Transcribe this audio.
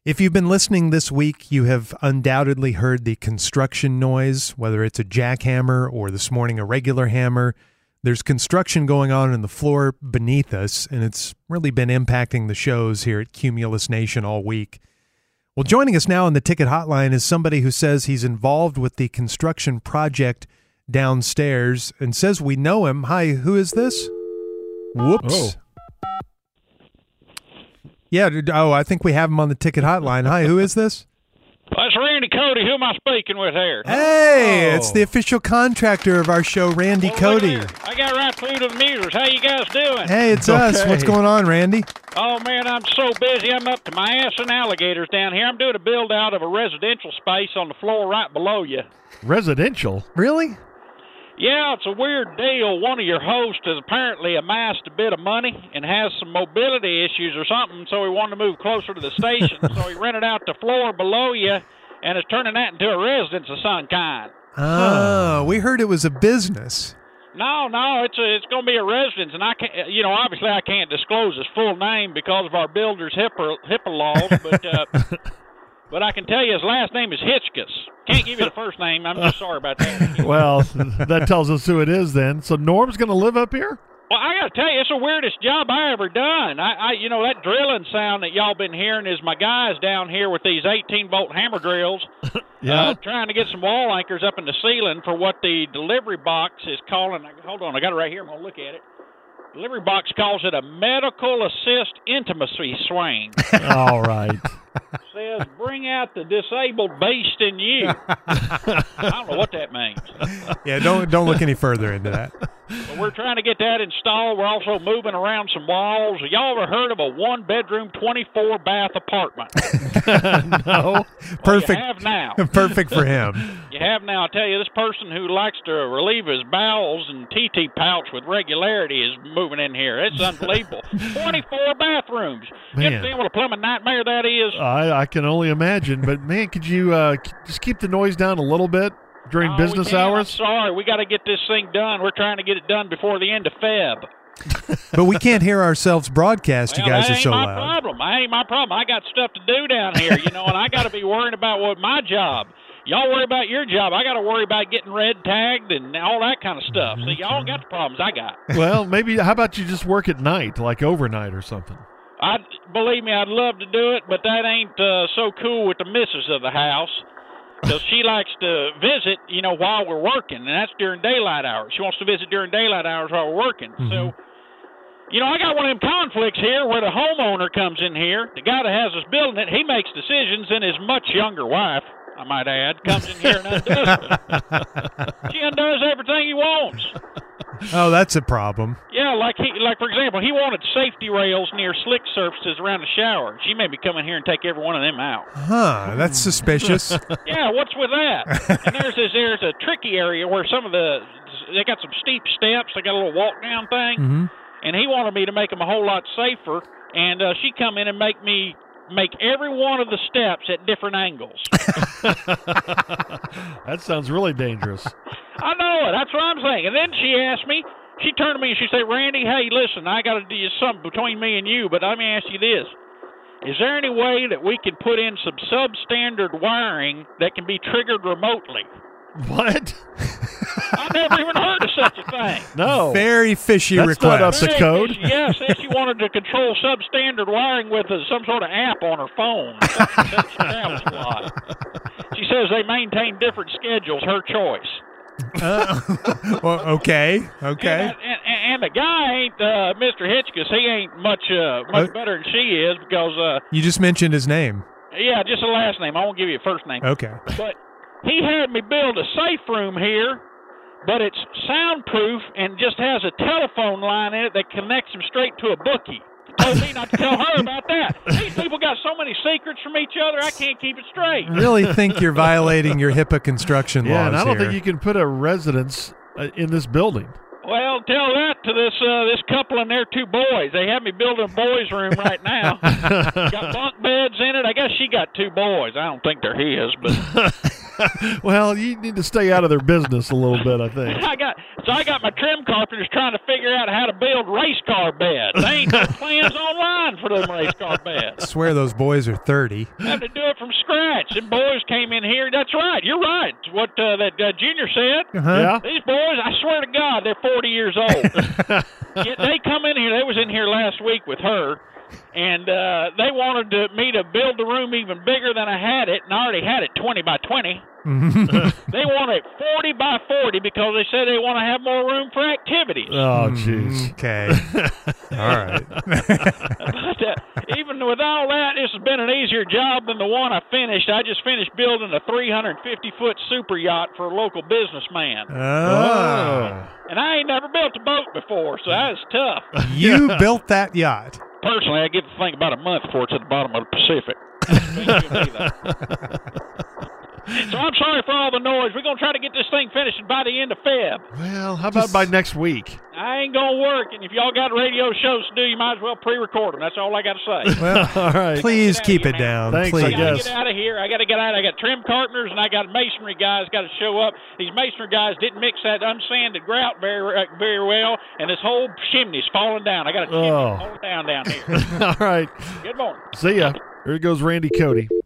If you've been listening this week, you have undoubtedly heard the construction noise, whether it's a jackhammer or this morning a regular hammer. There's construction going on in the floor beneath us, and it's really been impacting the shows here at Cumulus Nation all week. Well, joining us now on the ticket hotline is somebody who says he's involved with the construction project downstairs and says we know him. Hi, who is this? Whoops. Oh. Yeah, I think we have him on the ticket hotline. Hi, who is this? That's Randy Cody. Who am I speaking with here? Hey, it's the official contractor of our show, Randy Cody. I got right through to the meters. How you guys doing? Hey, it's us. What's going on, Randy? Oh, man, I'm so busy. I'm up to my ass in alligators down here. I'm doing a build-out of a residential space on the floor right below you. Residential? Really? Yeah, it's a weird deal. One of your hosts has apparently amassed a bit of money and has some mobility issues or something, so he wanted to move closer to the station. So he rented out the floor below you and is turning that into a residence of some kind. Oh, we heard it was a business. No, it's going to be a residence, and I can't, obviously I can't disclose his full name because of our builder's HIPAA laws, but I can tell you his last name is Hitchkus. Can't give you the first name. I'm just sorry about that. Well, that tells us who it is then. So Norm's going to live up here? Well, I got to tell you, it's the weirdest job I ever done. I that drilling sound that y'all been hearing is my guys down here with these 18-volt hammer drills trying to get some wall anchors up in the ceiling for what the delivery box is calling. Hold on, I got it right here. I'm going to look at it. Delivery box calls it a medical assist intimacy swing. All right. Says, bring out the disabled beast in you. I don't know what that means. Yeah, don't look any further into that. But we're trying to get that installed. We're also moving around some walls. Y'all ever heard of a one-bedroom, 24-bath apartment? No. Perfect. Well, you have now. Perfect for him. You have now. I tell you, this person who likes to relieve his bowels and TT pouch with regularity is moving in here. It's unbelievable. 24 bathrooms. Man. You understand what a plumbing nightmare that is? I can only imagine. But, man, could you just keep the noise down a little bit during business hours? I'm sorry. We got to get this thing done. We're trying to get it done before the end of Feb. But we can't hear ourselves broadcast. You guys are so loud. That ain't my problem. I got stuff to do down here, and I got to be worrying about my job. Y'all worry about your job. I got to worry about getting red tagged and all that kind of stuff. See, y'all got the problems I got. Well, maybe, how about you just work at night, like overnight or something? Believe me, I'd love to do it, but that ain't so cool with the missus of the house. Because she likes to visit, while we're working, and that's during daylight hours. She wants to visit during daylight hours while we're working. Mm-hmm. So, I got one of them conflicts here where the homeowner comes in here. The guy that has us building it, he makes decisions, and his much younger wife, I might add, comes in here and undoes it. She undoes everything he wants. Oh, that's a problem. Yeah, like for example, he wanted safety rails near slick surfaces around the shower. She made me come in here and take every one of them out. Huh, that's suspicious. Yeah, what's with that? And there's a tricky area where they got some steep steps. They got a little walk down thing. Mm-hmm. And he wanted me to make them a whole lot safer. And she come in and make every one of the steps at different angles. That sounds really dangerous. I know it. That's what I'm saying. And then she turned to me and she said, Randy, hey, listen, I got to do something between me and you, but let me ask you this. Is there any way that we can put in some substandard wiring that can be triggered remotely? What? I've never even heard of such a thing. No. Very fishy That's request. not up to code. Yeah, said she wanted to control substandard wiring with some sort of app on her phone. She says they maintain different schedules, her choice. Well, okay. And the guy ain't Mr. Hitchkus. He ain't much better than she is because you just mentioned his name. Yeah, just the last name. I won't give you a first name. Okay. But he had me build a safe room here, but it's soundproof and just has a telephone line in it that connects him straight to a bookie. Told me not to tell her about that. These people got so many secrets from each other, I can't keep it straight. I really think you're violating your HIPAA construction laws. Yeah, and I don't here. think you can put a residence in this building. Well, tell that to this couple and their two boys. They have me building a boys' room right now. Got bunk beds in it. I guess she got two boys. I don't think they're his, but Well, you need to stay out of their business a little bit, I think. I got my trim carpenters trying to figure out how to build race car beds. They ain't no plans online for them race car beds. I swear those boys are 30. I had to do it from scratch. And boys came in here. That's right. You're right. What that Junior said. Uh-huh. Yeah. These boys, I swear to God, they're 40 years old. Yet they come in here. They was in here last week with her. And they wanted me to build the room even bigger than I had it, and I already had it 20 by 20. They want it 40 by 40 because they said they want to have more room for activities. Oh, jeez. Okay. All right. But even with all that, this has been an easier job than the one I finished. I just finished building a 350-foot super yacht for a local businessman. Oh. And I ain't never built a boat before, so that was tough. You built that yacht. Personally, I get to think about a month before it's at the bottom of the Pacific. So I'm sorry for all the noise. We're going to try to get this thing finished by the end of Feb. Well, how about by next week? I ain't going to work, and if y'all got radio shows to do, you might as well pre-record them. That's all I got to say. Well, All right. please keep it down. Thanks, please. I I got to guess. get out of here. I got to get out. I got trim carpenters, and I got masonry guys got to show up. These masonry guys didn't mix that unsanded grout very well, and this whole chimney's falling down. I got a chimney falling down here. All right. Good morning. See ya. Here goes Randy Cody.